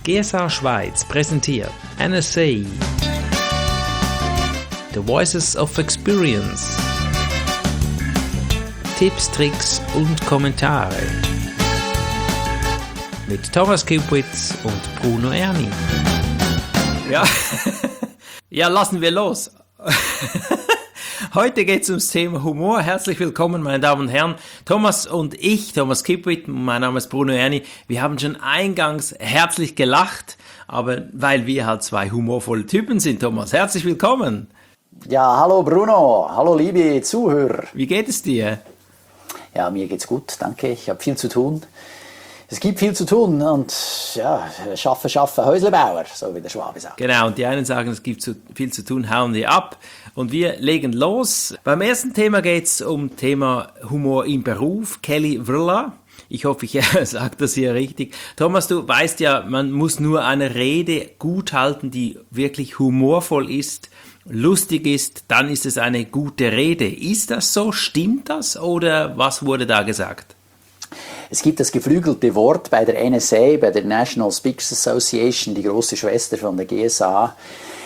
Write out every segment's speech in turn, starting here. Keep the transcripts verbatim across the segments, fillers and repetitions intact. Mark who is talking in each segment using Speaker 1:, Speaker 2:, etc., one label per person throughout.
Speaker 1: G S A Schweiz präsentiert N S A The Voices of Experience. Tipps, Tricks und Kommentare mit Thomas Kipwitz und Bruno Erni.
Speaker 2: Ja, ja, lassen wir los. Heute geht es ums Thema Humor. Herzlich willkommen, meine Damen und Herren. Thomas und ich, Thomas Kipwitz, mein Name ist Bruno Erni. Wir haben schon eingangs herzlich gelacht, aber weil wir halt zwei humorvolle Typen sind, Thomas. Herzlich willkommen.
Speaker 3: Ja, hallo Bruno, hallo liebe Zuhörer.
Speaker 2: Wie geht es dir?
Speaker 3: Ja, mir geht's gut, danke. Ich habe viel zu tun. Es gibt viel zu tun und ja, schaffe, schaffe, Häuslebauer, so wie der Schwabe sagt.
Speaker 2: Genau, und die einen sagen, es gibt zu, viel zu tun, hauen wir ab. Und wir legen los. Beim ersten Thema geht es um Thema Humor im Beruf. Kelly Vrla. Ich hoffe, ich sage das hier richtig. Thomas, du weißt ja, man muss nur eine Rede gut halten, die wirklich humorvoll ist, lustig ist, dann ist es eine gute Rede. Ist das so? Stimmt das? Oder was wurde da gesagt?
Speaker 3: Es gibt das geflügelte Wort bei der N S A, bei der National Speakers Association, die große Schwester von der G S A,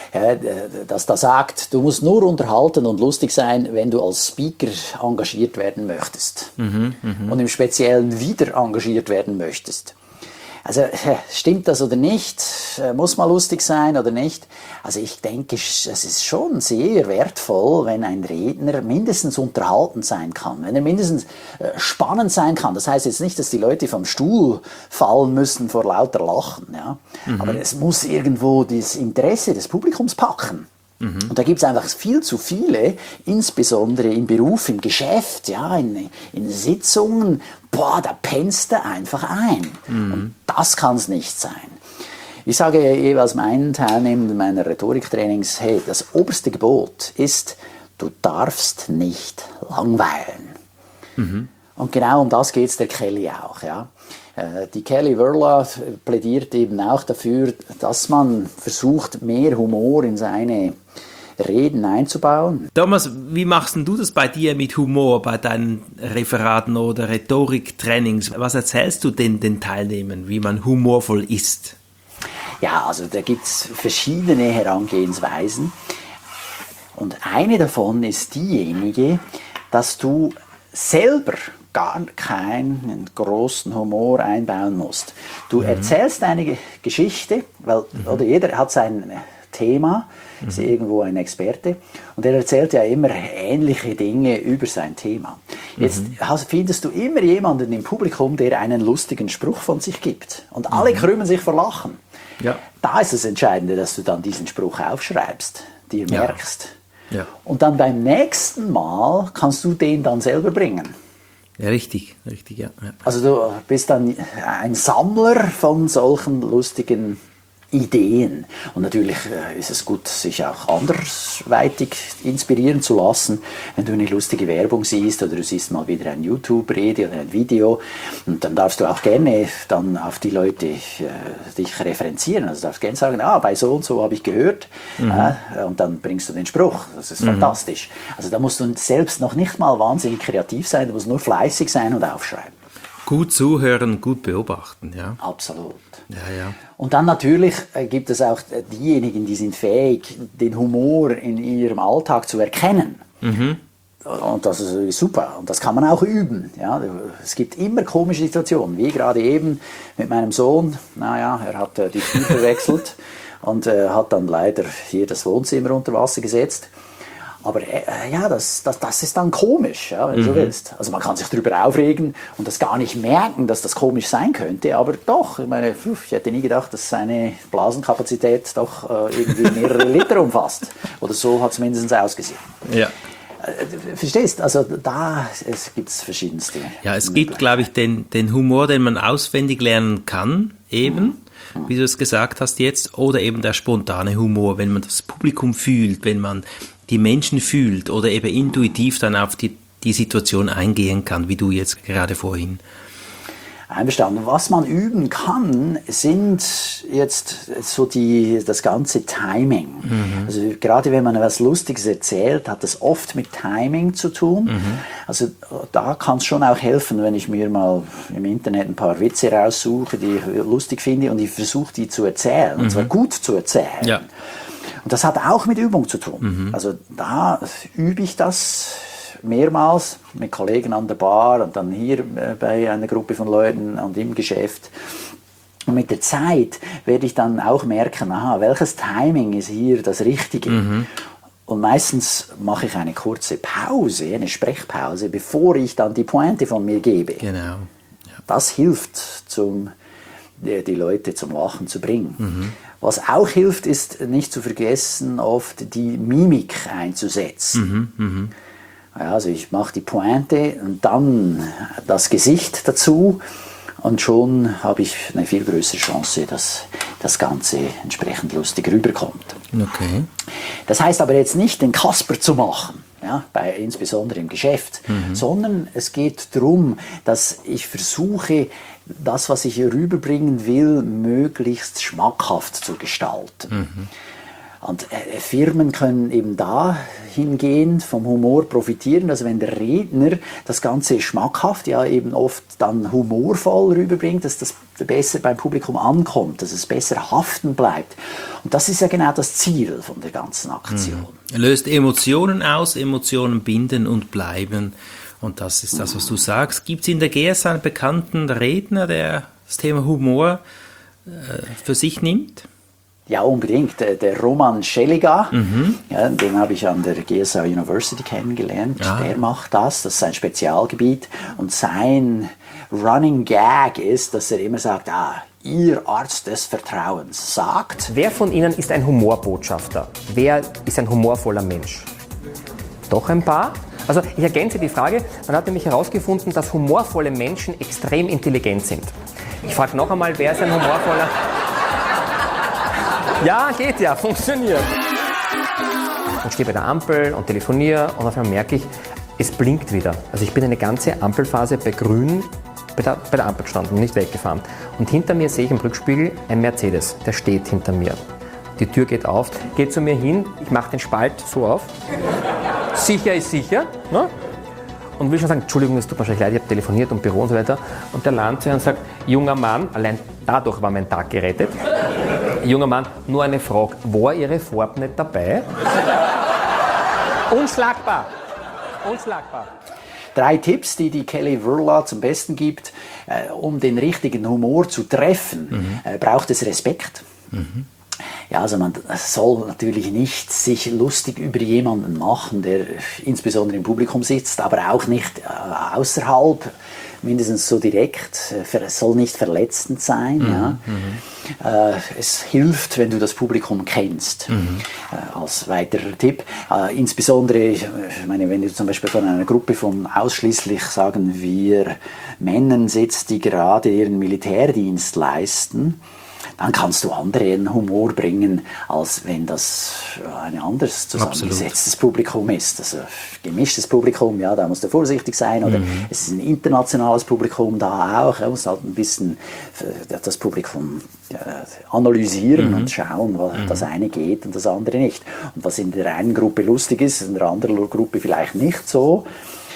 Speaker 3: dass da sagt, du musst nur unterhalten und lustig sein, wenn du als Speaker engagiert werden möchtest. Mhm, mh. Und im Speziellen wieder engagiert werden möchtest. Also stimmt das oder nicht? Muss man lustig sein oder nicht? Also ich denke, es ist schon sehr wertvoll, wenn ein Redner mindestens unterhaltend sein kann, wenn er mindestens spannend sein kann. Das heißt jetzt nicht, dass die Leute vom Stuhl fallen müssen vor lauter Lachen, ja? Mhm. Aber es muss irgendwo das Interesse des Publikums packen. Mhm. Und da gibt es einfach viel zu viele, insbesondere im Beruf, im Geschäft, ja, in, in Sitzungen, boah, da pennst du einfach ein. Mhm. Und das kann es nicht sein. Ich sage jeweils meinen Teilnehmern meiner Rhetoriktrainings, hey, das oberste Gebot ist, du darfst nicht langweilen. Mhm. Und genau um das geht es der Kelly auch, ja. Die Kelly Vrla plädiert eben auch dafür, dass man versucht, mehr Humor in seine Reden einzubauen.
Speaker 2: Thomas, wie machst denn du das bei dir mit Humor, bei deinen Referaten oder Rhetoriktrainings? Was erzählst du denn den Teilnehmern, wie man humorvoll ist?
Speaker 3: Ja, also da gibt es verschiedene Herangehensweisen. Und eine davon ist diejenige, dass du selber gar keinen großen Humor einbauen musst. Du mhm. erzählst eine Geschichte, weil mhm. oder jeder hat sein Thema, mhm. ist irgendwo ein Experte und er erzählt ja immer ähnliche Dinge über sein Thema. Jetzt mhm. findest du immer jemanden im Publikum, der einen lustigen Spruch von sich gibt und alle mhm. krümmen sich vor Lachen. Ja. Da ist das Entscheidende, dass du dann diesen Spruch aufschreibst, dir ja. merkst. Ja. Und dann beim nächsten Mal kannst du den dann selber bringen.
Speaker 2: Ja, richtig, richtig, ja. ja.
Speaker 3: Also du bist dann ein Sammler von solchen lustigen Ideen. Und natürlich ist es gut, sich auch andersweitig inspirieren zu lassen. Wenn du eine lustige Werbung siehst oder du siehst mal wieder ein YouTube-Rede oder ein Video, und dann darfst du auch gerne dann auf die Leute äh, dich referenzieren. Also du darfst gerne sagen, ah, bei so und so habe ich gehört. Mhm. Äh, und dann bringst du den Spruch. Das ist mhm. fantastisch. Also da musst du selbst noch nicht mal wahnsinnig kreativ sein, du musst nur fleißig sein und aufschreiben.
Speaker 2: Gut zuhören, gut beobachten, ja.
Speaker 3: Absolut.
Speaker 2: Ja, ja.
Speaker 3: Und dann natürlich gibt es auch diejenigen, die sind fähig, den Humor in ihrem Alltag zu erkennen. Mhm. Und das ist super. Und das kann man auch üben. Ja. Es gibt immer komische Situationen, wie gerade eben mit meinem Sohn. Naja, er hat die Tür verwechselt und äh, hat dann leider hier das Wohnzimmer unter Wasser gesetzt. Aber äh, ja, das, das, das ist dann komisch, ja, wenn du so willst. Also man kann sich darüber aufregen und das gar nicht merken, dass das komisch sein könnte. Aber doch, ich meine, ich hätte nie gedacht, dass seine Blasenkapazität doch äh, irgendwie mehrere Liter umfasst. Oder so hat es mindestens ausgesehen. Ja. Äh, verstehst? Also da gibt es verschiedenste.
Speaker 2: Ja, es gibt, glaube ich, den, den Humor, den man auswendig lernen kann, eben. Mhm. Wie du es gesagt hast jetzt. Oder eben der spontane Humor, wenn man das Publikum fühlt, wenn man die Menschen fühlt oder eben intuitiv dann auf die, die Situation eingehen kann, wie du jetzt gerade vorhin.
Speaker 3: Einverstanden. Was man üben kann, sind jetzt so die, das ganze Timing. Mhm. Also gerade wenn man was Lustiges erzählt, hat das oft mit Timing zu tun. Mhm. Also da kann es schon auch helfen, wenn ich mir mal im Internet ein paar Witze raussuche, die ich lustig finde und ich versuche, die zu erzählen. Mhm. Und zwar gut zu erzählen. Ja. Und das hat auch mit Übung zu tun. Mhm. Also da übe ich das mehrmals mit Kollegen an der Bar und dann hier bei einer Gruppe von Leuten und im Geschäft. Und mit der Zeit werde ich dann auch merken, aha, welches Timing ist hier das Richtige. Mhm. Und meistens mache ich eine kurze Pause, eine Sprechpause, bevor ich dann die Pointe von mir gebe.
Speaker 2: Genau. Ja.
Speaker 3: Das hilft, zum, die Leute zum Lachen zu bringen. Mhm. Was auch hilft, ist nicht zu vergessen, oft die Mimik einzusetzen. Mhm. Mhm. Ja, also ich mache die Pointe und dann das Gesicht dazu und schon habe ich eine viel größere Chance, dass das Ganze entsprechend lustig rüberkommt.
Speaker 2: Okay.
Speaker 3: Das heißt aber jetzt nicht, den Kasper zu machen, ja, bei, insbesondere im Geschäft, mhm. sondern es geht darum, dass ich versuche, das, was ich rüberbringen will, möglichst schmackhaft zu gestalten. Mhm. Und äh, Firmen können eben dahingehend vom Humor profitieren, also wenn der Redner das Ganze schmackhaft, ja eben oft dann humorvoll rüberbringt, dass das besser beim Publikum ankommt, dass es besser haften bleibt. Und das ist ja genau das Ziel von der ganzen Aktion.
Speaker 2: Mhm. Löst Emotionen aus, Emotionen binden und bleiben. Und das ist das, was du sagst. Gibt es in der G S A einen bekannten Redner, der das Thema Humor äh, für sich nimmt?
Speaker 3: Ja, unbedingt. Der, der Roman Schelliga, mhm. ja, den habe ich an der G S A University kennengelernt. Ja. Der macht das, das ist sein Spezialgebiet. Und sein Running Gag ist, dass er immer sagt, ah, Ihr Arzt des Vertrauens sagt.
Speaker 4: Wer von Ihnen ist ein Humorbotschafter? Wer ist ein humorvoller Mensch? Doch ein paar? Also ich ergänze die Frage, man hat nämlich herausgefunden, dass humorvolle Menschen extrem intelligent sind. Ich frage noch einmal, wer ist ein humorvoller... Ja, geht ja, funktioniert. Ich stehe bei der Ampel und telefoniere und auf einmal merke ich, es blinkt wieder. Also ich bin eine ganze Ampelphase bei Grün bei der, bei der Ampel gestanden und nicht weggefahren. Und hinter mir sehe ich im Rückspiegel ein Mercedes, der steht hinter mir. Die Tür geht auf, geht zu mir hin, ich mache den Spalt so auf. Sicher ist sicher. Ne? Und will schon sagen, Entschuldigung, es tut mir schon leid, ich habe telefoniert und Büro und so weiter. Und der landet zu und sagt, junger Mann, allein dadurch war mein Tag gerettet. Junger Mann, nur eine Frage, war Ihre Farbe nicht dabei? Unschlagbar. Unschlagbar.
Speaker 3: Drei Tipps, die die Kelly Vrla zum Besten gibt, äh, um den richtigen Humor zu treffen, mhm. äh, braucht es Respekt. Mhm. Ja, also man soll natürlich nicht sich lustig über jemanden machen, der insbesondere im Publikum sitzt, aber auch nicht äh, außerhalb, mindestens so direkt. Es soll nicht verletzend sein. Mhm. Ja. Mhm. Äh, es hilft, wenn du das Publikum kennst. Mhm. Äh, als weiterer Tipp. Äh, insbesondere, ich meine, wenn du zum Beispiel von einer Gruppe von ausschließlich, sagen wir, Männern sitzt, die gerade ihren Militärdienst leisten, dann kannst du anderen Humor bringen, als wenn das ein anderes zusammengesetztes Absolut. Publikum ist. Also gemischtes Publikum, ja, da musst du vorsichtig sein. Oder mhm. es ist ein internationales Publikum, da auch. Du musst halt ein bisschen das Publikum analysieren mhm. und schauen, was mhm. das eine geht und das andere nicht. Und was in der einen Gruppe lustig ist, ist in der anderen Gruppe vielleicht nicht so.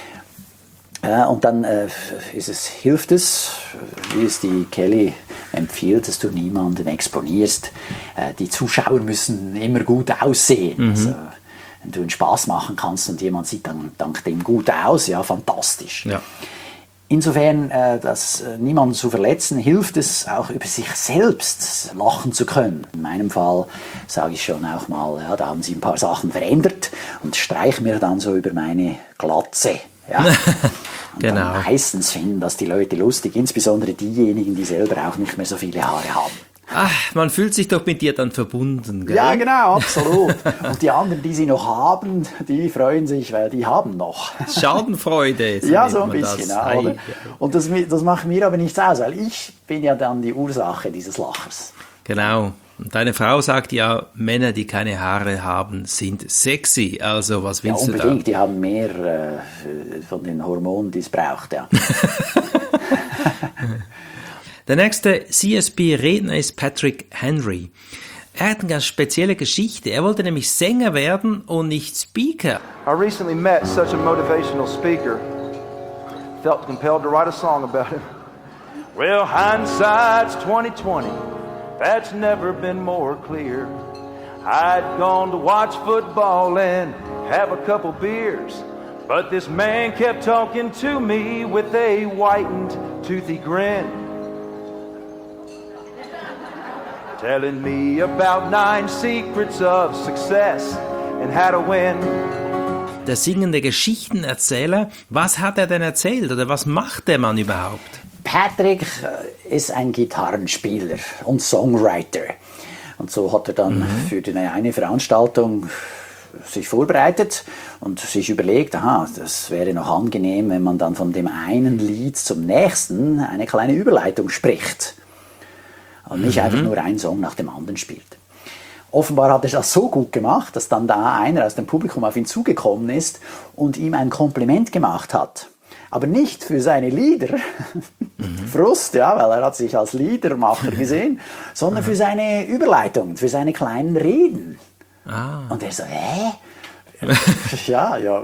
Speaker 3: Ja, und dann äh, ist es, hilft es, wie es die Kelly empfiehlt, dass du niemanden exponierst. Äh, die Zuschauer müssen immer gut aussehen. Mhm. Also, wenn du einen Spaß machen kannst und jemand sieht dann dank dem gut aus, ja, fantastisch. Ja. Insofern, äh, dass äh, niemanden zu verletzen, hilft es auch über sich selbst lachen zu können. In meinem Fall sage ich schon auch mal, ja, da haben sie ein paar Sachen verändert und streiche mir dann so über meine Glatze. Ja. Und genau. Dann meistens finden das die Leute lustig, insbesondere diejenigen, die selber auch nicht mehr so viele Haare haben.
Speaker 2: Ach, man fühlt sich doch mit dir dann verbunden, gell?
Speaker 3: Ja, genau, absolut. Und die anderen, die sie noch haben, die freuen sich, weil die haben noch.
Speaker 2: Schadenfreude.
Speaker 3: So ja, so ein bisschen. Ja, oder? Und das, das macht mir aber nichts aus, weil ich bin ja dann die Ursache dieses Lachers.
Speaker 2: Genau. Und deine Frau sagt ja, Männer, die keine Haare haben, sind sexy. Also was willst
Speaker 3: ja,
Speaker 2: du da?
Speaker 3: Unbedingt, die haben mehr äh, von den Hormonen, die es braucht, ja.
Speaker 2: Der nächste C S B-Redner ist Patrick Henry. Er hat eine ganz spezielle Geschichte. Er wollte nämlich Sänger werden und nicht Speaker.
Speaker 5: I recently met such a motivational speaker. Felt compelled to write a song about him. Well, hindsight's twenty twenty. That's never been more clear. I'd gone to watch football and have a couple beers, but this man kept talking to me with a whitened, toothy grin, telling me about nine secrets of success and how to win.
Speaker 2: Der singende Geschichtenerzähler, was hat er denn erzählt oder was macht der Mann überhaupt?
Speaker 3: Patrick ist ein Gitarrenspieler und Songwriter. Und so hat er dann mhm. für die eine Veranstaltung sich vorbereitet und sich überlegt, aha, das wäre noch angenehm, wenn man dann von dem einen Lied zum nächsten eine kleine Überleitung spricht. Und nicht mhm. einfach nur einen Song nach dem anderen spielt. Offenbar hat er das so gut gemacht, dass dann da einer aus dem Publikum auf ihn zugekommen ist und ihm ein Kompliment gemacht hat. Aber nicht für seine Lieder, mhm. Frust, ja, weil er hat sich als Liedermacher gesehen, sondern für seine Überleitungen, für seine kleinen Reden. Ah. Und er so, hä? ja, ja,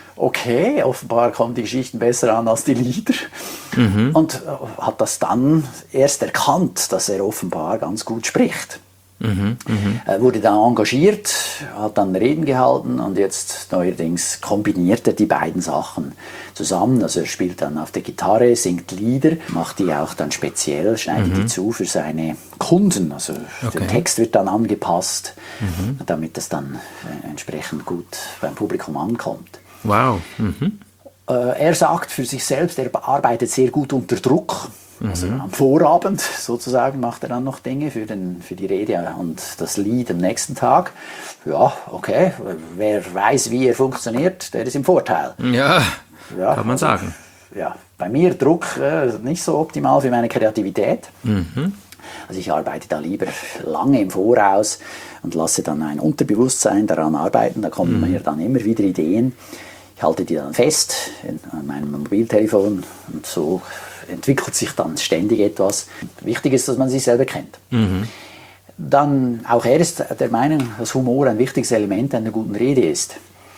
Speaker 3: okay, offenbar kommen die Geschichten besser an als die Lieder. Mhm. Und hat das dann erst erkannt, dass er offenbar ganz gut spricht. Mhm, mh. Er wurde dann engagiert, hat dann Reden gehalten und jetzt neuerdings kombiniert er die beiden Sachen zusammen. Also er spielt dann auf der Gitarre, singt Lieder, macht die auch dann speziell, schneidet mhm. die zu für seine Kunden. Also okay. Der Text wird dann angepasst, mhm. damit das dann entsprechend gut beim Publikum ankommt. Wow. Mhm. Er sagt für sich selbst, er arbeitet sehr gut unter Druck. Also mhm. am Vorabend sozusagen macht er dann noch Dinge für, den, für die Rede und das Lied am nächsten Tag. Ja, okay, wer weiß, wie er funktioniert, der ist im Vorteil.
Speaker 2: Ja, ja kann man also, sagen.
Speaker 3: Ja, bei mir Druck äh, nicht so optimal für meine Kreativität. Mhm. Also ich arbeite da lieber lange im Voraus und lasse dann ein Unterbewusstsein daran arbeiten. Da kommen mhm. mir dann immer wieder Ideen. Ich halte die dann fest in, an meinem Mobiltelefon und so entwickelt sich dann ständig etwas. Wichtig ist, dass man sich selber kennt. Mhm. Dann, auch er ist der Meinung, dass Humor ein wichtiges Element einer guten Rede ist.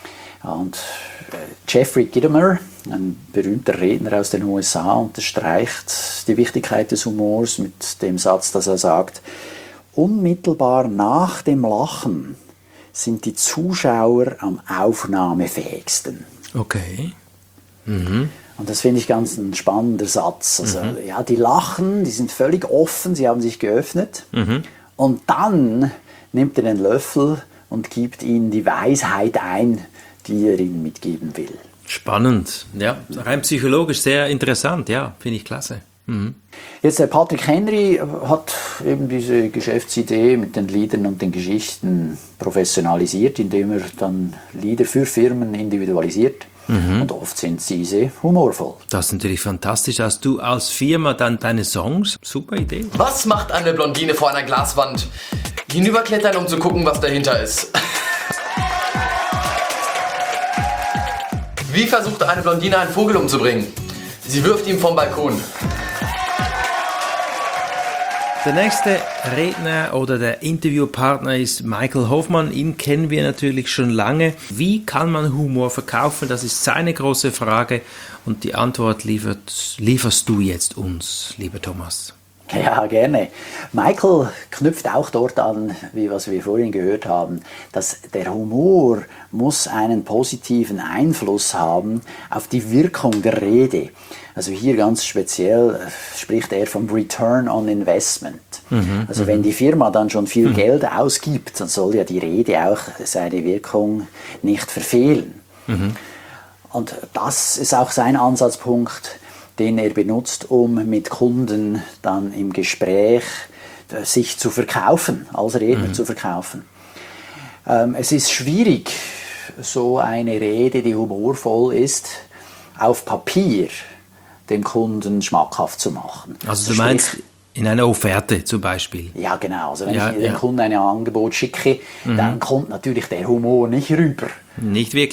Speaker 3: Und Jeffrey Gitomer, ein berühmter Redner aus den U S A, unterstreicht die Wichtigkeit des Humors mit dem Satz, dass er sagt, unmittelbar nach dem Lachen sind die Zuschauer am aufnahmefähigsten.
Speaker 2: Okay. Mhm.
Speaker 3: Und das finde ich ganz ein spannender Satz. Also, mhm. ja, die lachen, die sind völlig offen, sie haben sich geöffnet. Mhm. Und dann nimmt er den Löffel und gibt ihnen die Weisheit ein, die er ihnen mitgeben will.
Speaker 2: Spannend, ja. Rein psychologisch sehr interessant, ja, finde ich klasse. Mhm.
Speaker 3: Jetzt der Patrick Henry hat eben diese Geschäftsidee mit den Liedern und den Geschichten professionalisiert, indem er dann Lieder für Firmen individualisiert. Mhm. Und oft sind diese humorvoll.
Speaker 2: Das ist natürlich fantastisch. Hast du als Firma dann deine Songs? Super Idee.
Speaker 6: Was macht eine Blondine vor einer Glaswand? Hinüberklettern, um zu gucken, was dahinter ist. Wie versucht eine Blondine einen Vogel umzubringen? Sie wirft ihn vom Balkon.
Speaker 2: Der nächste Redner oder der Interviewpartner ist Michael Hoffmann. Ihn kennen wir natürlich schon lange. Wie kann man Humor verkaufen? Das ist seine große Frage. Und die Antwort liefert, lieferst du jetzt uns, lieber Thomas.
Speaker 3: Ja, gerne. Michael knüpft auch dort an, wie was wir vorhin gehört haben, dass der Humor muss einen positiven Einfluss haben auf die Wirkung der Rede. Also hier ganz speziell spricht er vom Return on Investment. Mhm, also wenn die Firma dann schon viel mhm. Geld ausgibt, dann soll ja die Rede auch seine Wirkung nicht verfehlen. Mhm. Und das ist auch sein Ansatzpunkt, den er benutzt, um mit Kunden dann im Gespräch sich zu verkaufen, als Redner mhm. zu verkaufen. Ähm, es ist schwierig, so eine Rede, die humorvoll ist, auf Papier dem Kunden schmackhaft zu machen.
Speaker 2: Also du meinst in einer Offerte zum Beispiel?
Speaker 3: Ja, genau. Also wenn
Speaker 2: ja,
Speaker 3: ich
Speaker 2: ja.
Speaker 3: dem Kunden ein Angebot schicke, mhm. dann kommt natürlich der Humor nicht rüber.
Speaker 2: Nicht wirklich.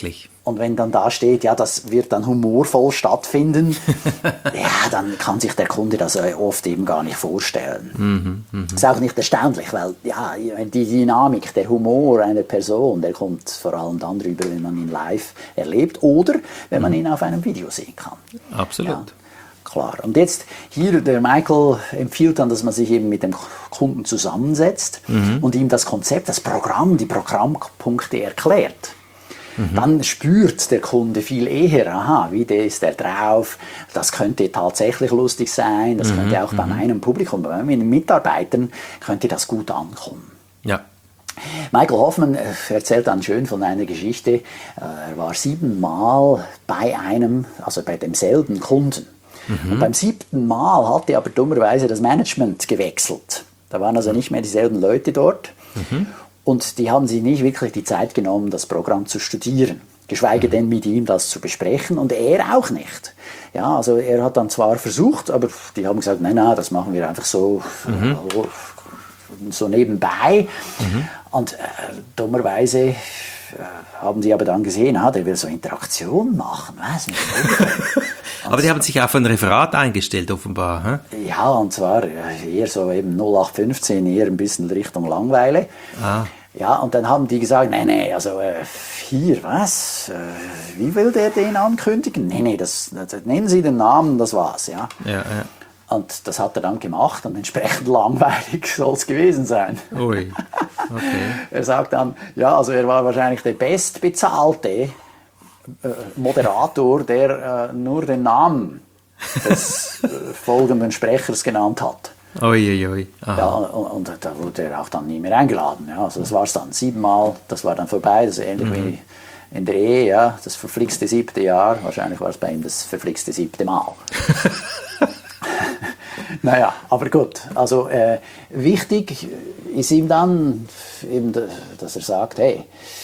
Speaker 3: Und wenn dann da steht, ja, das wird dann humorvoll stattfinden, ja, dann kann sich der Kunde das oft eben gar nicht vorstellen.
Speaker 2: Mhm, mh.
Speaker 3: Ist auch nicht erstaunlich, weil ja, die Dynamik, der Humor einer Person, der kommt vor allem dann drüber, wenn man ihn live erlebt oder wenn man ihn auf einem Video sehen kann.
Speaker 2: Absolut.
Speaker 3: Ja, klar. Und jetzt hier, der Michael empfiehlt dann, dass man sich eben mit dem Kunden zusammensetzt mhm. und ihm das Konzept, das Programm, die Programmpunkte erklärt. Mhm. Dann spürt der Kunde viel eher, aha, wie ist der drauf, das könnte tatsächlich lustig sein, das mhm. könnte auch bei meinem Publikum, bei meinen Mitarbeitern, könnte das gut ankommen.
Speaker 2: Ja.
Speaker 3: Michael Hoffman erzählt dann schön von einer Geschichte, er war siebenmal bei einem, also bei demselben Kunden. Mhm. Und beim siebten Mal hatte aber dummerweise das Management gewechselt. Da waren also nicht mehr dieselben Leute dort. Mhm. Und die haben sich nicht wirklich die Zeit genommen, das Programm zu studieren. Geschweige mhm. denn mit ihm das zu besprechen. Und er auch nicht. Ja, also er hat dann zwar versucht, aber die haben gesagt, nein, nein, das machen wir einfach so, mhm. so nebenbei. Mhm. Und äh, dummerweise äh, haben sie aber dann gesehen, ah, der will so Interaktion machen. Was?
Speaker 2: Aber die haben sich auf ein Referat eingestellt, offenbar. He?
Speaker 3: Ja, und zwar eher so eben null acht fünfzehn, eher ein bisschen Richtung Langweile. Ah. Ja, und dann haben die gesagt, nee, nee, also äh, hier, was? Äh, wie will der den ankündigen? Nee, nee, das, das, nennen Sie den Namen, das war's, ja.
Speaker 2: Ja, ja.
Speaker 3: Und das hat er dann gemacht und entsprechend langweilig soll es gewesen sein.
Speaker 2: Ui, okay.
Speaker 3: Er sagt dann, ja, also er war wahrscheinlich der bestbezahlte äh, Moderator, der äh, nur den Namen des äh, folgenden Sprechers genannt hat.
Speaker 2: Ui, ui, ui.
Speaker 3: Ja, und, und da wurde er auch dann nie mehr eingeladen. Ja, also das war es dann siebenmal, das war dann vorbei, das ist ähnlich mhm. wie in der Ehe, ja, das verflixte siebte Jahr, wahrscheinlich war es bei ihm das verflixte siebte Mal. Naja, aber gut, also äh, wichtig ist ihm dann, eben, dass er sagt, hey,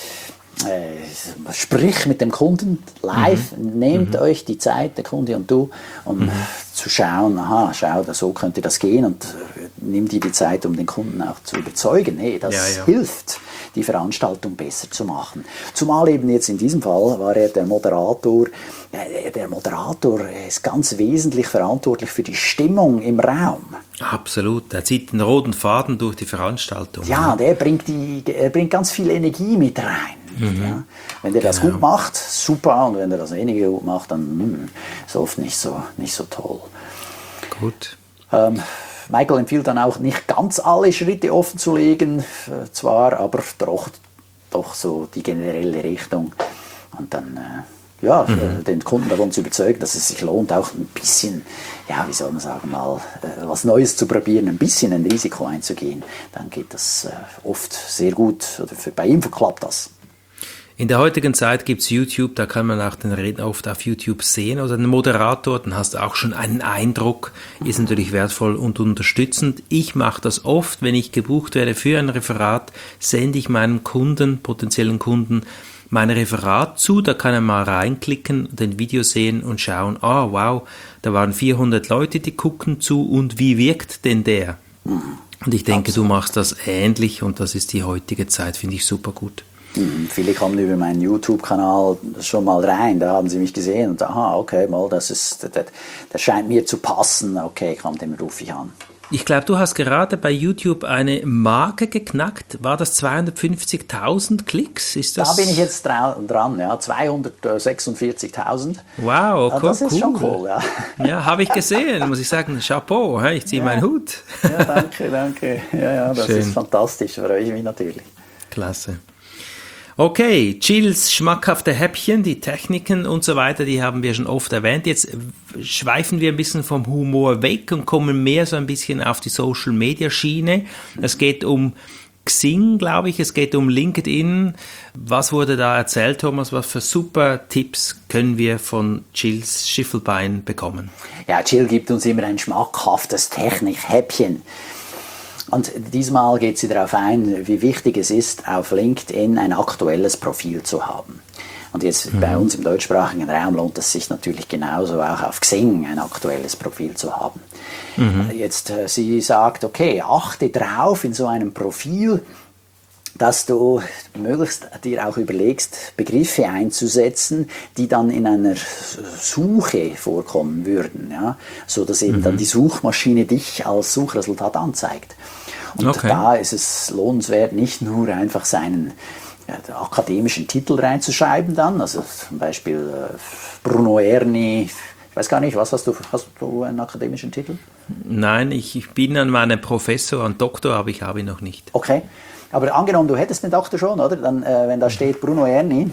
Speaker 3: äh, sprich mit dem Kunden live, mhm. nehmt mhm. euch die Zeit, der Kunde und du, um mhm. zu schauen, aha, schau, so könnte das gehen und äh, nimm dir die Zeit, um den Kunden auch zu überzeugen. Hey, das ja, ja. hilft, die Veranstaltung besser zu machen. Zumal eben jetzt in diesem Fall war er der Moderator. Äh, der Moderator ist ganz wesentlich verantwortlich für die Stimmung im Raum.
Speaker 2: Absolut, er zieht den roten Faden durch die Veranstaltung.
Speaker 3: Ja, und er bringt, die, er bringt ganz viel Energie mit rein. Mhm. Ja. Wenn der das genau. gut macht, super, und wenn der das weniger gut macht, dann hm, ist oft nicht so, nicht so toll.
Speaker 2: Gut.
Speaker 3: Ähm, Michael empfiehlt dann auch, nicht ganz alle Schritte offen zu legen, äh, zwar, aber doch, doch so die generelle Richtung. Und dann äh, ja, mhm. den Kunden davon zu überzeugen, dass es sich lohnt, auch ein bisschen, ja, wie soll man sagen, mal äh, was Neues zu probieren, ein bisschen ein Risiko einzugehen. Dann geht das äh, oft sehr gut, oder für, bei ihm klappt das.
Speaker 2: In der heutigen Zeit gibt's YouTube, da kann man auch den Redner oft auf YouTube sehen oder den Moderator, dann hast du auch schon einen Eindruck, ist natürlich wertvoll und unterstützend. Ich mache das oft, wenn ich gebucht werde für ein Referat, sende ich meinem Kunden, potenziellen Kunden, mein Referat zu, da kann er mal reinklicken, den Video sehen und schauen, ah, oh, wow, da waren vierhundert Leute, die gucken zu und wie wirkt denn der? Und ich denke, Absolut. Du machst das ähnlich und das ist die heutige Zeit, finde ich super gut.
Speaker 3: Hm, viele kommen über meinen YouTube-Kanal schon mal rein, da haben sie mich gesehen und aha, okay, mal, das ist, das, das scheint mir zu passen, okay, komm, den rufe ich an.
Speaker 2: Ich glaube, du hast gerade bei YouTube eine Marke geknackt. War das zweihundertfünfzigtausend Klicks? Ist das?
Speaker 3: Da bin ich jetzt dran, ja, zweihundertsechsundvierzigtausend.
Speaker 2: Wow, cool.
Speaker 3: Das ist
Speaker 2: cool.
Speaker 3: schon cool, ja.
Speaker 2: Ja, habe ich gesehen, muss ich sagen, Chapeau, ich ziehe ja. meinen Hut.
Speaker 3: Ja, danke, danke. Ja, ja, das Schön. Ist fantastisch, freue ich mich natürlich.
Speaker 2: Klasse. Okay, Gilles schmackhafte Häppchen, die Techniken und so weiter, die haben wir schon oft erwähnt. Jetzt schweifen wir ein bisschen vom Humor weg und kommen mehr so ein bisschen auf die Social-Media-Schiene. Es geht um Xing, glaube ich, es geht um LinkedIn. Was wurde da erzählt, Thomas? Was für super Tipps können wir von Gilles Schiffelbein bekommen?
Speaker 3: Ja, Jill gibt uns immer ein schmackhaftes Technik-Häppchen. Und diesmal geht sie darauf ein, wie wichtig es ist, auf LinkedIn ein aktuelles Profil zu haben. Und jetzt mhm. bei uns im deutschsprachigen Raum lohnt es sich natürlich genauso auch auf Xing ein aktuelles Profil zu haben. Mhm. Jetzt, sie sagt, okay, achte drauf in so einem Profil, dass du möglichst dir auch überlegst, Begriffe einzusetzen, die dann in einer Suche vorkommen würden, ja? So dass eben mhm. dann die Suchmaschine dich als Suchresultat anzeigt. Und okay. da ist es lohnenswert, nicht nur einfach seinen ja, akademischen Titel reinzuschreiben dann, also zum Beispiel äh, Bruno Erni, ich weiß gar nicht, was hast du, hast du einen akademischen Titel?
Speaker 1: Nein, ich, ich bin an meinem Professor, einen Doktor habe ich, habe ich noch nicht.
Speaker 3: Okay. Aber angenommen, du hättest den Doktor schon, oder? Dann, äh, wenn da steht Bruno Erni,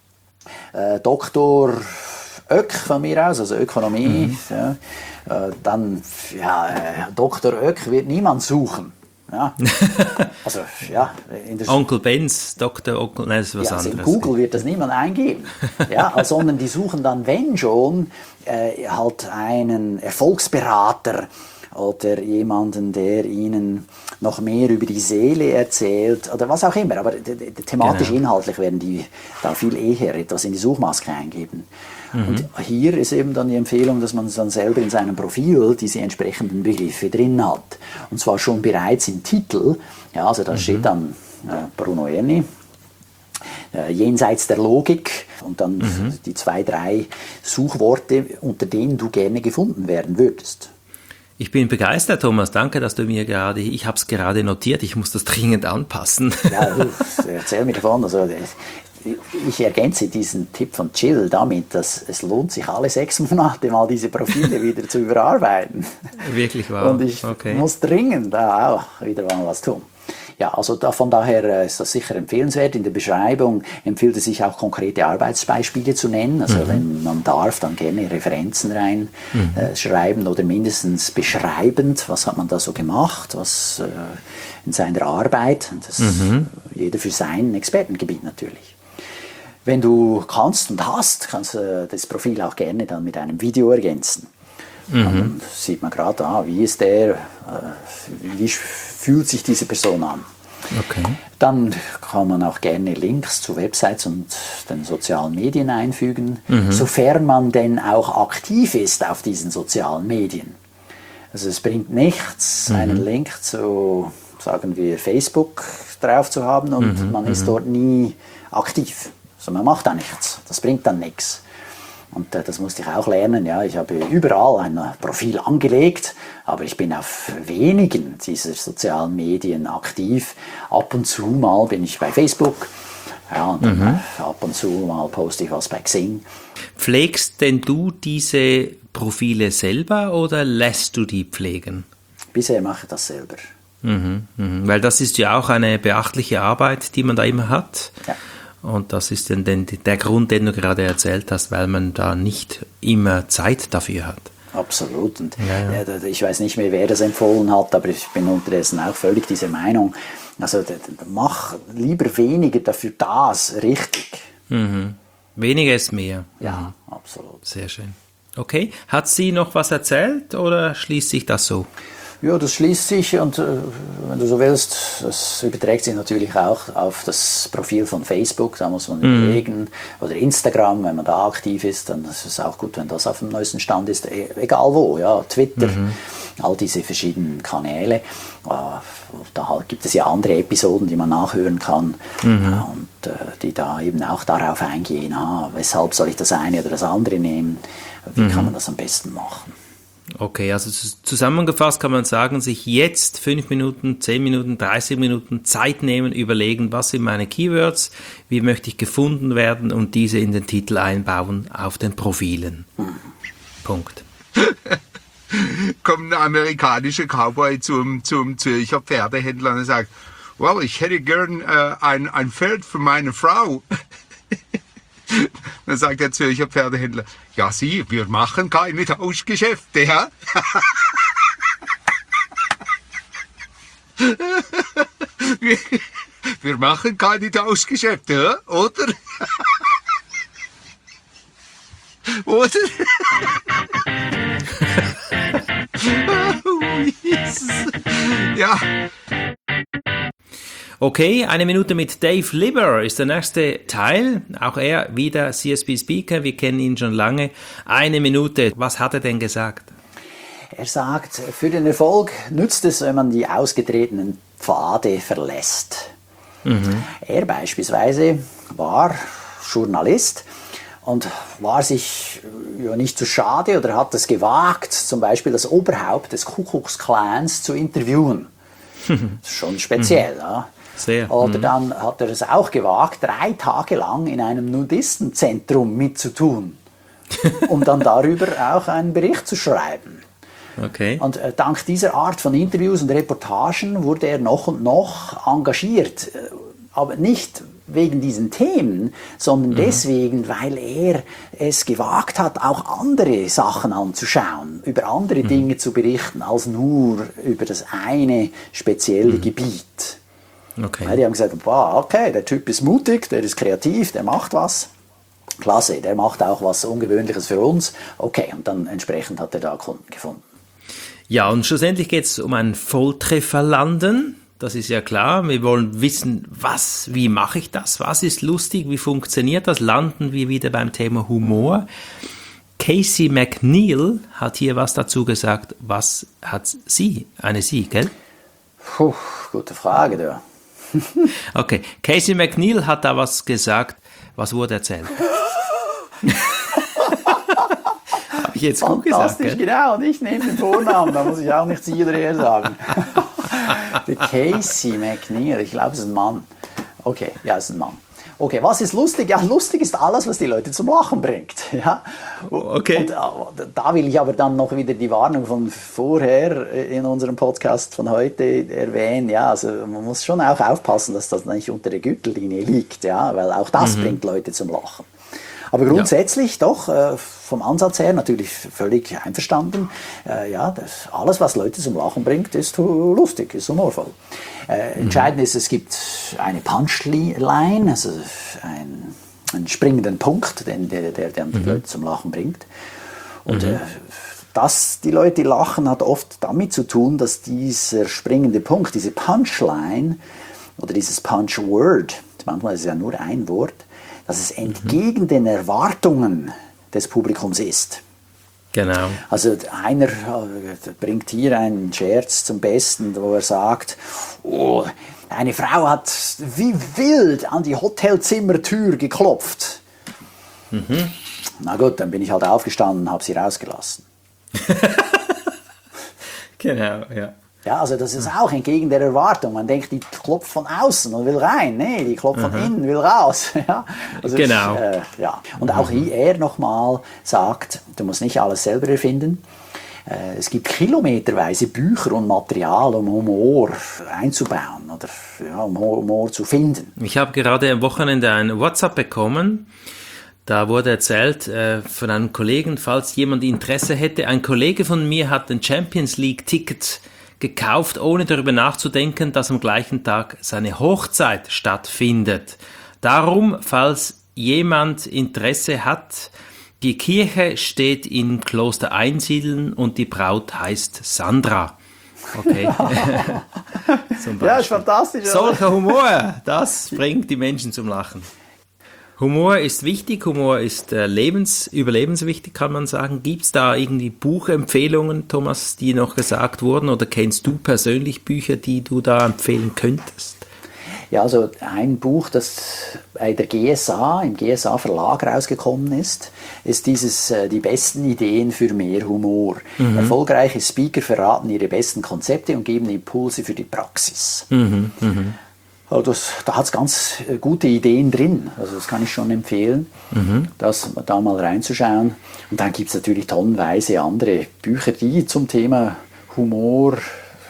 Speaker 3: äh, Doktor Oeck von mir aus, also Ökonomie, mhm. ja, äh, dann, ja, äh, Doktor Oeck wird niemand suchen. Ja. Also, ja, in der
Speaker 1: Onkel Benz, Doktor Onkel, nein, das ist was
Speaker 3: ja, also
Speaker 1: anderes.
Speaker 3: In Google wird das niemand eingeben, ja, sondern die suchen dann, wenn schon, äh, halt einen Erfolgsberater oder jemanden, der ihnen noch mehr über die Seele erzählt oder was auch immer. Aber thematisch, genau. inhaltlich werden die da viel eher etwas in die Suchmaske eingeben. Mhm. Und hier ist eben dann die Empfehlung, dass man dann selber in seinem Profil diese entsprechenden Begriffe drin hat. Und zwar schon bereits im Titel. Ja, also da mhm. steht dann äh, Bruno Erni, äh, jenseits der Logik und dann mhm. die zwei, drei Suchworte, unter denen du gerne gefunden werden würdest.
Speaker 1: Ich bin begeistert, Thomas. Danke, dass du mir gerade, ich habe es gerade notiert, ich muss das dringend anpassen.
Speaker 3: Ja, erzähl mir davon. Also, ich ergänze diesen Tipp von Jill damit, dass es lohnt sich alle sechs Monate mal diese Profile wieder zu überarbeiten.
Speaker 1: Wirklich wahr?
Speaker 3: Und ich
Speaker 1: okay.
Speaker 3: muss dringend da auch wieder mal was tun. Ja, also da, von daher ist das sicher empfehlenswert. In der Beschreibung empfiehlt es sich auch konkrete Arbeitsbeispiele zu nennen. Also mhm. wenn man darf, dann gerne Referenzen reinschreiben mhm. äh, oder mindestens beschreibend, was hat man da so gemacht, was äh, in seiner Arbeit. Das mhm. Jeder für sein Expertengebiet natürlich. Wenn du kannst und hast, kannst du das Profil auch gerne dann mit einem Video ergänzen. Mhm. Dann sieht man gerade, ah, wie ist der, äh, wie fühlt sich diese Person an.
Speaker 1: Okay.
Speaker 3: Dann kann man auch gerne Links zu Websites und den sozialen Medien einfügen, mhm. sofern man denn auch aktiv ist auf diesen sozialen Medien. Also es bringt nichts, mhm. einen Link zu, sagen wir, Facebook drauf zu haben und mhm. man ist dort nie aktiv. Also man macht da nichts, das bringt dann nichts. Und äh, das musste ich auch lernen. Ja. Ich habe überall ein Profil angelegt, aber ich bin auf wenigen dieser sozialen Medien aktiv. Ab und zu mal bin ich bei Facebook, ja, und dann mhm. ab und zu mal poste ich was bei Xing.
Speaker 1: Pflegst denn du diese Profile selber oder lässt du die pflegen?
Speaker 3: Bisher mache ich das selber.
Speaker 1: Mhm, mhm. Weil das ist ja auch eine beachtliche Arbeit, die man da immer hat.
Speaker 3: Ja.
Speaker 1: Und das ist dann der Grund, den du gerade erzählt hast, weil man da nicht immer Zeit dafür hat.
Speaker 3: Absolut. Und
Speaker 1: ja, ja.
Speaker 3: ich weiß nicht mehr, wer das empfohlen hat, aber ich bin unterdessen auch völlig dieser Meinung. Also mach lieber weniger, dafür das richtig.
Speaker 1: Mhm. Weniger ist mehr.
Speaker 3: Ja, mhm. absolut.
Speaker 1: Sehr schön. Okay, hat sie noch was erzählt oder schließt sich das so?
Speaker 3: Ja, das schließt sich und äh, wenn du so willst, das überträgt sich natürlich auch auf das Profil von Facebook, da muss man mm. überlegen, oder Instagram, wenn man da aktiv ist, dann ist es auch gut, wenn das auf dem neuesten Stand ist, e- egal wo, ja, Twitter, mhm. all diese verschiedenen Kanäle, äh, da halt gibt es ja andere Episoden, die man nachhören kann mhm. und äh, die da eben auch darauf eingehen, ah, weshalb soll ich das eine oder das andere nehmen, wie mhm. kann man das am besten machen.
Speaker 1: Okay, also zusammengefasst kann man sagen, sich jetzt fünf Minuten, zehn Minuten, dreißig Minuten Zeit nehmen, überlegen, was sind meine Keywords, wie möchte ich gefunden werden und diese in den Titel einbauen auf den Profilen. Mhm. Punkt.
Speaker 7: Kommt ein amerikanischer Cowboy zum, zum Zürcher Pferdehändler und sagt, well, ich hätte gern äh, ein, ein Pferd für meine Frau. Dann sagt der Zürcher Pferdehändler, ja Sie, wir machen keine Tauschgeschäfte, ja? wir, wir machen keine Tauschgeschäfte, ja? Oder? Oder? Oh, Jesus. Ja.
Speaker 1: Okay, eine Minute mit Dave Lieber ist der nächste Teil. Auch er wieder C S P-Speaker, wir kennen ihn schon lange. Eine Minute, was hat er denn gesagt?
Speaker 3: Er sagt, für den Erfolg nützt es, wenn man die ausgetretenen Pfade verlässt. Mhm. Er beispielsweise war Journalist und war sich ja nicht zu schade oder hat es gewagt, zum Beispiel das Oberhaupt des Ku Klux Klans zu interviewen. Das ist schon speziell. Mhm. Ja.
Speaker 1: Sehr.
Speaker 3: Oder
Speaker 1: Mhm.
Speaker 3: dann hat er es auch gewagt, drei Tage lang in einem Nudistenzentrum mitzutun, um dann darüber auch einen Bericht zu schreiben.
Speaker 1: Okay.
Speaker 3: Und äh, dank dieser Art von Interviews und Reportagen wurde er noch und noch engagiert. Äh, aber nicht wegen diesen Themen, sondern mhm. deswegen, weil er es gewagt hat, auch andere Sachen anzuschauen, über andere mhm. Dinge zu berichten, als nur über das eine spezielle mhm. Gebiet.
Speaker 1: Okay.
Speaker 3: Ja, die haben gesagt, wow, okay, der Typ ist mutig, der ist kreativ, der macht was. Klasse, der macht auch was Ungewöhnliches für uns. Okay, und dann entsprechend hat er da Kunden gefunden.
Speaker 1: Ja, und schlussendlich geht es um einen Volltreffer landen. Das ist ja klar. Wir wollen wissen, was, wie mache ich das? Was ist lustig? Wie funktioniert das? Landen wir wieder beim Thema Humor. Casey McNeil hat hier was dazu gesagt. Was hat sie? Eine sie, gell?
Speaker 3: Puh, gute Frage, da.
Speaker 1: Okay, Casey McNeil hat da was gesagt. Was wurde erzählt? Habe ich jetzt gut gesagt?
Speaker 3: Fantastisch, genau. Und ich nehme den Vornamen, da muss ich auch nicht sie oder er sagen. Der Casey McNeil, ich glaube, es ist ein Mann. Okay, ja, es ist ein Mann. Okay, was ist lustig? Ja, lustig ist alles, was die Leute zum Lachen bringt. Ja?
Speaker 1: Okay.
Speaker 3: Und da will ich aber dann noch wieder die Warnung von vorher in unserem Podcast von heute erwähnen. Ja, also man muss schon auch aufpassen, dass das nicht unter der Gürtellinie liegt, ja, weil auch das mhm. bringt Leute zum Lachen. Aber grundsätzlich ja. doch, äh, vom Ansatz her natürlich völlig einverstanden. Äh, ja, das, alles, was Leute zum Lachen bringt, ist lustig, ist humorvoll. Äh, mhm. Entscheidend ist, es gibt eine Punchline, also ein, einen springenden Punkt, den, der, der, der die mhm. Leute zum Lachen bringt. Und mhm. äh, dass die Leute lachen, hat oft damit zu tun, dass dieser springende Punkt, diese Punchline oder dieses Punchword, manchmal ist es ja nur ein Wort, dass es entgegen mhm. den Erwartungen des Publikums ist.
Speaker 1: Genau.
Speaker 3: Also einer äh, bringt hier einen Scherz zum Besten, wo er sagt, oh, eine Frau hat wie wild an die Hotelzimmertür geklopft. Mhm. Na gut, dann bin ich halt aufgestanden und habe sie rausgelassen.
Speaker 1: Genau, ja.
Speaker 3: Ja, also das ist auch entgegen der Erwartung. Man denkt, die klopft von außen und will rein. Nee, die klopft von innen, will raus. Ja, also
Speaker 1: genau.
Speaker 3: Ist, äh, ja. Und auch hier er nochmal sagt, du musst nicht alles selber erfinden. Äh, es gibt kilometerweise Bücher und Material, um Humor einzubauen oder ja, um Humor zu finden.
Speaker 1: Ich habe gerade am Wochenende ein WhatsApp bekommen. Da wurde erzählt äh, von einem Kollegen, falls jemand Interesse hätte. Ein Kollege von mir hat ein Champions League-Ticket gekauft, ohne darüber nachzudenken, dass am gleichen Tag seine Hochzeit stattfindet. Darum, falls jemand Interesse hat, die Kirche steht in Kloster Einsiedeln und die Braut heißt Sandra. Okay.
Speaker 3: Ja, ist fantastisch. Oder?
Speaker 1: Solcher Humor, das bringt die Menschen zum Lachen. Humor ist wichtig, Humor ist äh, lebens, überlebenswichtig, kann man sagen. Gibt es da irgendwie Buchempfehlungen, Thomas, die noch gesagt wurden? Oder kennst du persönlich Bücher, die du da empfehlen könntest?
Speaker 3: Ja, also ein Buch, das bei der G S A, im G S A Verlag rausgekommen ist, ist dieses äh, Die besten Ideen für mehr Humor. Mhm. Erfolgreiche Speaker verraten ihre besten Konzepte und geben Impulse für die Praxis.
Speaker 1: Mhm. Mhm.
Speaker 3: Also das, da hat es ganz gute Ideen drin, also das kann ich schon empfehlen, mhm. das da mal reinzuschauen. Und dann gibt es natürlich tonnenweise andere Bücher, die zum Thema Humor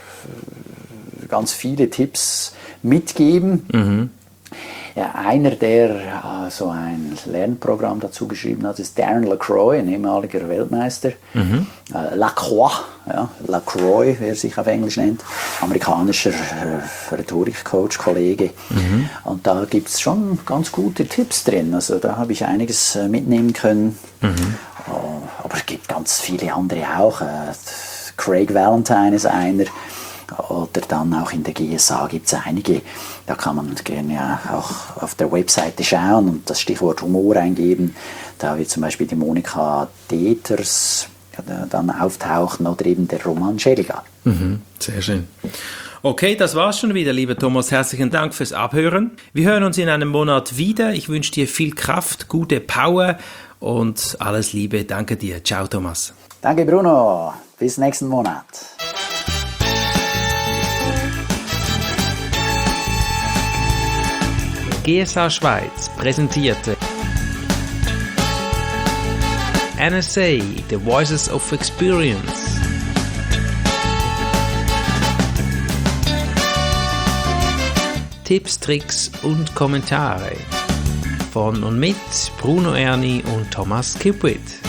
Speaker 3: ganz viele Tipps mitgeben. Mhm. Ja, einer, der äh, so ein Lernprogramm dazu geschrieben hat, ist Darren LaCroix, ein ehemaliger Weltmeister. Mhm. Äh, Lacroix, ja, LaCroix, wer sich auf Englisch nennt, amerikanischer äh, Rhetorikcoach, Kollege. Mhm. Und da gibt es schon ganz gute Tipps drin. Also da habe ich einiges äh, mitnehmen können. Mhm. Äh, aber es gibt ganz viele andere auch. Äh, Craig Valentine ist einer. Oder dann auch in der G S A gibt es einige, da kann man gerne auch auf der Webseite schauen und das Stichwort Humor eingeben. Da wird zum Beispiel die Monika Deters dann auftauchen oder eben der Roman Scheliga.
Speaker 1: Mhm, sehr schön. Okay, das war's schon wieder, lieber Thomas. Herzlichen Dank fürs Abhören. Wir hören uns in einem Monat wieder. Ich wünsche dir viel Kraft, gute Power und alles Liebe. Danke dir. Ciao, Thomas.
Speaker 3: Danke, Bruno. Bis nächsten Monat.
Speaker 1: G S A Schweiz präsentierte N S A, The Voices of Experience. Tipps, Tricks und Kommentare von und mit Bruno Erni und Thomas Kipwith.